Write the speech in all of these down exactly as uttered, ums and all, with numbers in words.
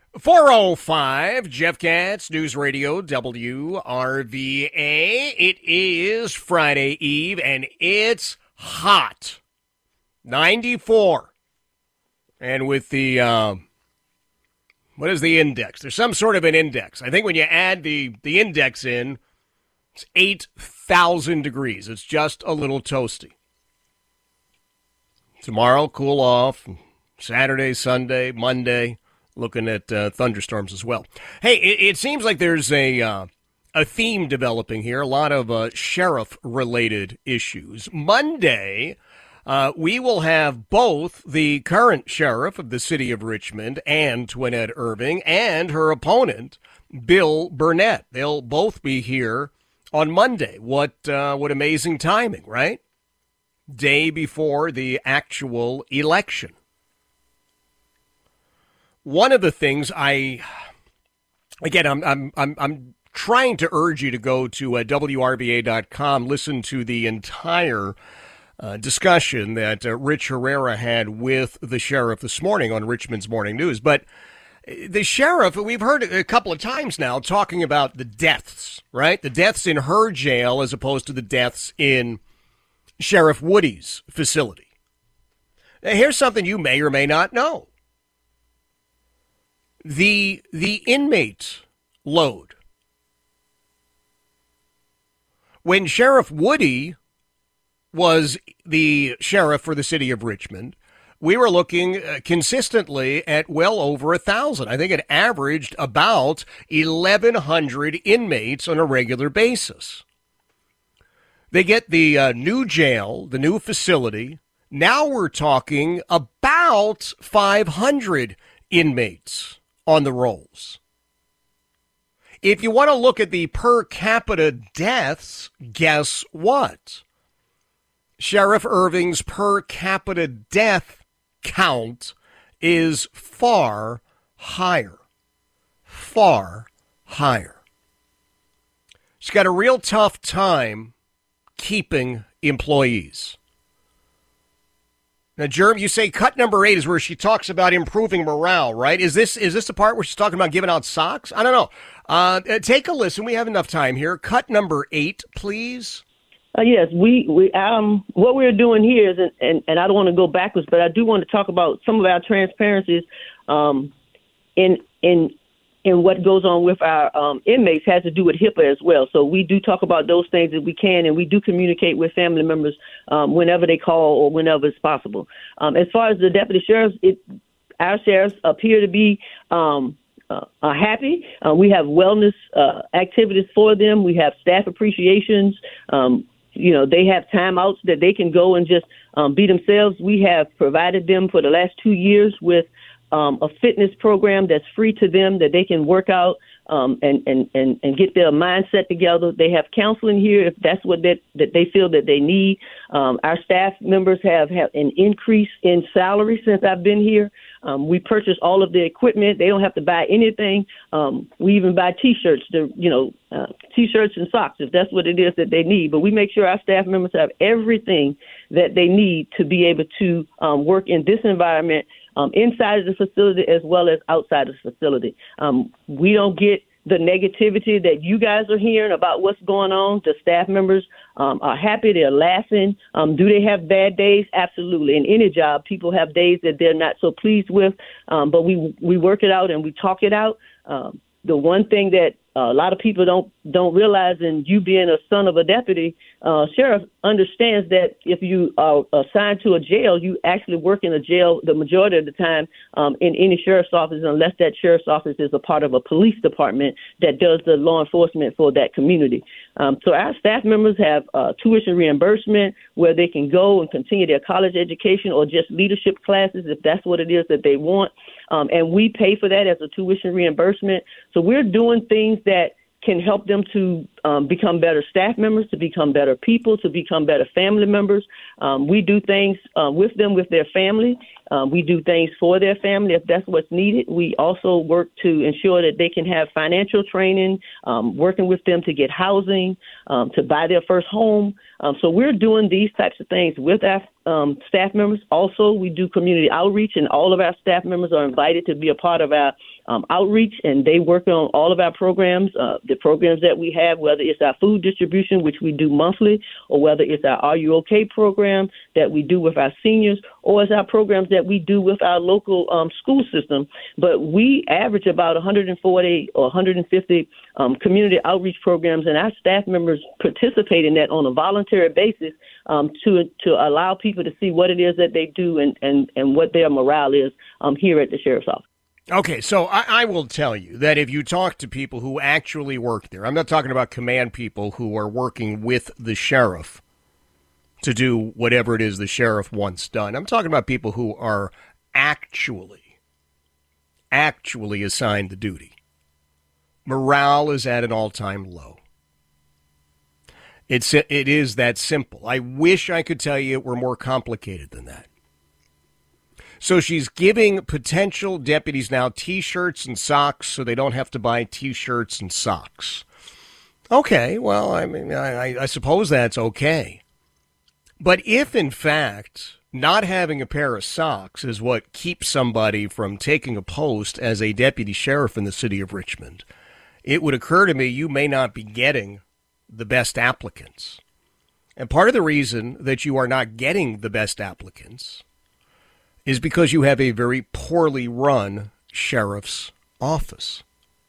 four oh five, Jeff Katz, News Radio, W R V A. It is Friday Eve, and it's hot. ninety-four. And with the, um, what is the index? There's some sort of an index. I think when you add the, the index in, it's eight thousand degrees. It's just a little toasty. Tomorrow, cool off. Saturday, Sunday, Monday. Looking at uh, thunderstorms as well. Hey, it, it seems like there's a uh, a theme developing here. A lot of uh, sheriff-related issues. Monday, uh, we will have both the current sheriff of the city of Richmond, Antoinette Irving, and her opponent, Bill Burnett. They'll both be here on Monday. What uh, what amazing timing, right? Day before the actual election. One of the things I, again, I'm I'm I'm I'm trying to urge you to go to uh, W R V A dot com, listen to the entire uh, discussion that uh, Rich Herrera had with the sheriff this morning on Richmond's Morning News. But the sheriff, we've heard a couple of times now talking about the deaths, right? The deaths in her jail as opposed to the deaths in Sheriff Woody's facility. Now, here's something you may or may not know. The the inmate load. When Sheriff Woody was the sheriff for the city of Richmond, we were looking uh, consistently at well over a thousand. I think it averaged about eleven hundred inmates on a regular basis. They get the uh, new jail, the new facility. Now we're talking about five hundred inmates on the rolls. If you want to look at the per capita deaths, guess what? Sheriff Irving's per capita death count is far higher. Far higher. She's got a real tough time keeping employees. Now, Jerm, you say cut number eight is where she talks about improving morale, right? Is this is this the part where she's talking about giving out socks? I don't know. Uh, take a listen. We have enough time here. Cut number eight, please. Uh, yes, we, we um what we're doing here is, and, and, and I don't want to go backwards, but I do want to talk about some of our transparencies um, in in in what goes on with our um, inmates has to do with HIPAA as well. So we do talk about those things that we can, and we do communicate with family members um, whenever they call or whenever it's possible. Um, as far as the deputy sheriffs, it, our sheriffs appear to be um, uh, are happy. Uh, we have wellness uh, activities for them. We have staff appreciations. Um, you know, they have timeouts that they can go and just um, be themselves. We have provided them for the last two years with Um, a fitness program that's free to them that they can work out um, and, and, and, and get their mindset together. They have counseling here if that's what that, that they feel that they need. Um, our staff members have, have an increase in salary since I've been here. Um, we purchase all of the equipment. They don't have to buy anything. Um, we even buy T-shirts, to, you know, uh, T-shirts and socks if that's what it is that they need. But we make sure our staff members have everything that they need to be able to um, work in this environment, Um, inside of the facility as well as outside of the facility. Um, we don't get the negativity that you guys are hearing about what's going on. The staff members um, are happy. They're laughing. Um, do they have bad days? Absolutely. In any job, people have days that they're not so pleased with, um, but we we work it out and we talk it out. Um, the one thing that uh, a lot of people don't don't realize, and you being a son of a deputy uh, sheriff understands that if you are assigned to a jail, you actually work in a jail the majority of the time um, in any sheriff's office, unless that sheriff's office is a part of a police department that does the law enforcement for that community. Um, so our staff members have uh, tuition reimbursement where they can go and continue their college education or just leadership classes if that's what it is that they want. Um, and we pay for that as a tuition reimbursement. So we're doing things that can help them to um, become better staff members, to become better people, to become better family members. Um, we do things uh, with them, with their family. Um, we do things for their family if that's what's needed. We also work to ensure that they can have financial training, um, working with them to get housing, um, to buy their first home. Um, so we're doing these types of things with our um, staff members. Also, we do community outreach, and all of our staff members are invited to be a part of our um, outreach, and they work on all of our programs, uh, the programs that we have, whether it's our food distribution, which we do monthly, or whether it's our Are You OK program that we do with our seniors, or it's our programs that we do with our local um, school system. But we average about one hundred forty or one hundred fifty um, community outreach programs, and our staff members participate in that on a voluntary basis um, to to allow people to see what it is that they do and, and, and what their morale is um, here at the Sheriff's Office. Okay, so I, I will tell you that if you talk to people who actually work there, I'm not talking about command people who are working with the sheriff to do whatever it is the sheriff wants done. I'm talking about people who are actually, actually assigned the duty. Morale is at an all-time low. It's, it is that simple. I wish I could tell you it were more complicated than that. So she's giving potential deputies now T-shirts and socks so they don't have to buy T-shirts and socks. Okay, well, I mean, I, I suppose that's okay. But if, in fact, not having a pair of socks is what keeps somebody from taking a post as a deputy sheriff in the city of Richmond, it would occur to me you may not be getting the best applicants. And part of the reason that you are not getting the best applicants is because you have a very poorly run sheriff's office.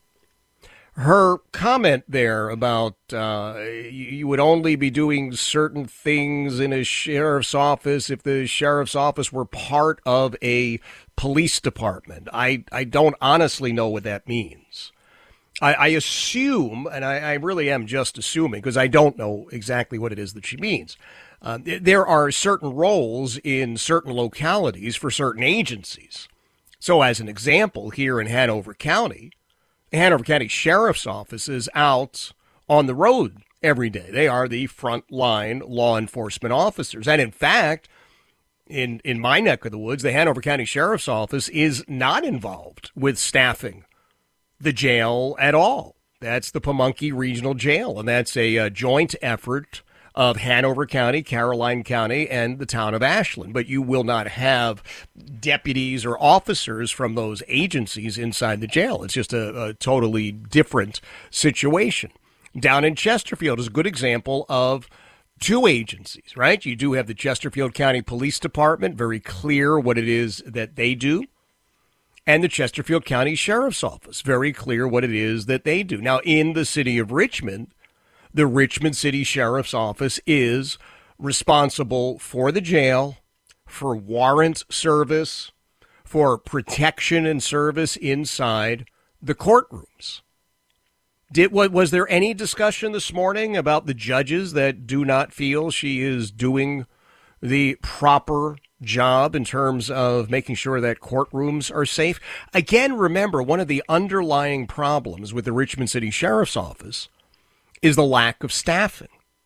Her comment there about uh, you would only be doing certain things in a sheriff's office if the sheriff's office were part of a police department. I, I don't honestly know what that means. I, I assume, and I, I really am just assuming because I don't know exactly what it is that she means. Uh, there are certain roles in certain localities for certain agencies. So as an example, here in Hanover County, the Hanover County Sheriff's Office is out on the road every day. They are the frontline law enforcement officers. And in fact, in, in my neck of the woods, the Hanover County Sheriff's Office is not involved with staffing the jail at all. That's the Pamunkey Regional Jail, and that's a, a joint effort of Hanover County, Caroline County, and the town of Ashland. But you will not have deputies or officers from those agencies inside the jail. It's just a, a totally different situation. Down in Chesterfield is a good example of two agencies, right? You do have the Chesterfield County Police Department, very clear what it is that they do, and the Chesterfield County Sheriff's Office, very clear what it is that they do. Now, in the city of Richmond, the Richmond City Sheriff's Office is responsible for the jail, for warrant service, for protection and service inside the courtrooms. Did what was there any discussion this morning about the judges that do not feel she is doing the proper job in terms of making sure that courtrooms are safe? Again, remember, one of the underlying problems with the Richmond City Sheriff's Office is the lack of staffing.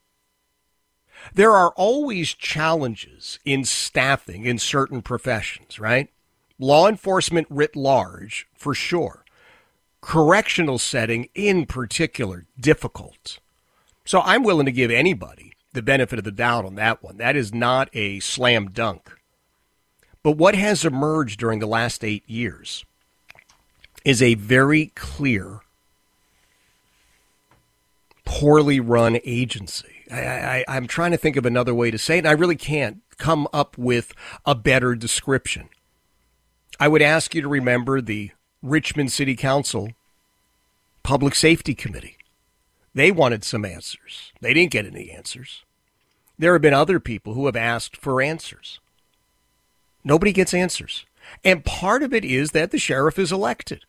There are always challenges in staffing in certain professions, right? Law enforcement writ large, for sure. Correctional setting in particular, difficult. So I'm willing to give anybody the benefit of the doubt on that one. That is not a slam dunk. But what has emerged during the last eight years is a very clear, poorly run agency. I, I, I'm trying to think of another way to say it, and I really can't come up with a better description. I would ask you to remember the Richmond City Council Public Safety Committee. They wanted some answers. They didn't get any answers. There have been other people who have asked for answers. Nobody gets answers. And part of it is that the sheriff is elected.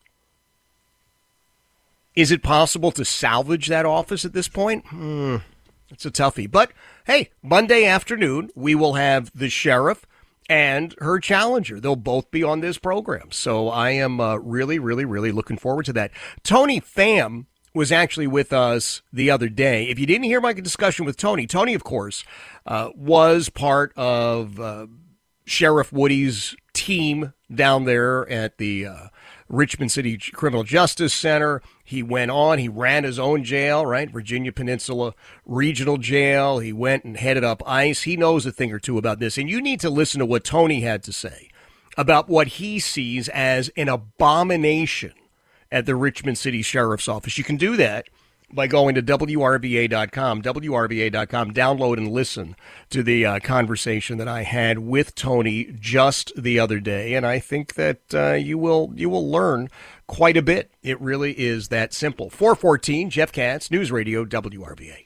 Is it possible to salvage that office at this point? Hmm, it's a toughie. But, hey, Monday afternoon, we will have the sheriff and her challenger. They'll both be on this program. So I am uh, really, really, really looking forward to that. Tony Pham was actually with us the other day. If you didn't hear my discussion with Tony, Tony, of course, uh, was part of uh, Sheriff Woody's team down there at the uh, Richmond City Criminal Justice Center. He went on, he ran his own jail, right? Virginia Peninsula Regional Jail. He went and headed up ICE. He knows a thing or two about this. And you need to listen to what Tony had to say about what he sees as an abomination at the Richmond City Sheriff's Office. You can do that by going to W R V A dot com, W R V A dot com, download and listen to the uh, conversation that I had with Tony just the other day, and I think that uh, you will you will learn quite a bit. It really is that simple. four fourteen, Jeff Katz, News Radio, W R V A.